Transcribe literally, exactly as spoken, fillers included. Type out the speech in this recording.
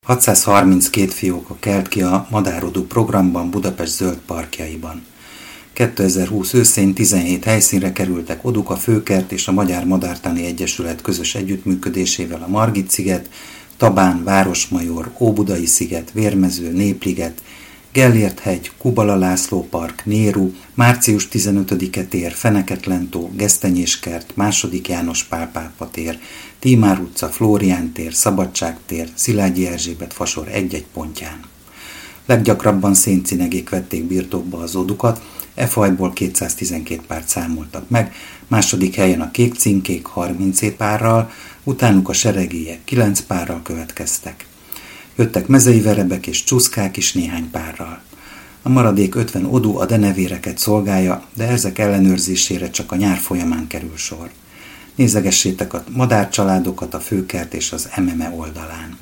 hatszázharminckét fióka kelt ki a Madárodó programban Budapest zöld parkjaiban. kétezer-húsz őszén tizenhét helyszínre kerültek oduk a Főkert és a Magyar Madártani Egyesület közös együttműködésével a Margit-sziget, Tabán, Városmajor, Óbudai-sziget, Vérmező, Népliget, Gellért-hegy, Kubala László park, Néru, március tizenötödike tér, Feneket-lentó, Gesztenyéskert, második János Pál pápa tér, Tímár utca, Flórián tér, Szabadság tér, Szilágyi Erzsébet fasor egy-egy pontján. Leggyakrabban széncinegék vették birtokba az odukat, e fajból kétszáztizenkét párt számoltak meg, második helyen a kék cinkék harminc párral, utánuk a seregélyek kilenc párral következtek. Jöttek mezei verebek és csúszkák is néhány párral. A maradék ötven odu a denevéreket szolgálja, de ezek ellenőrzésére csak a nyár folyamán kerül sor. Nézegessétek a madárcsaládokat a Főkert és az em em e oldalán.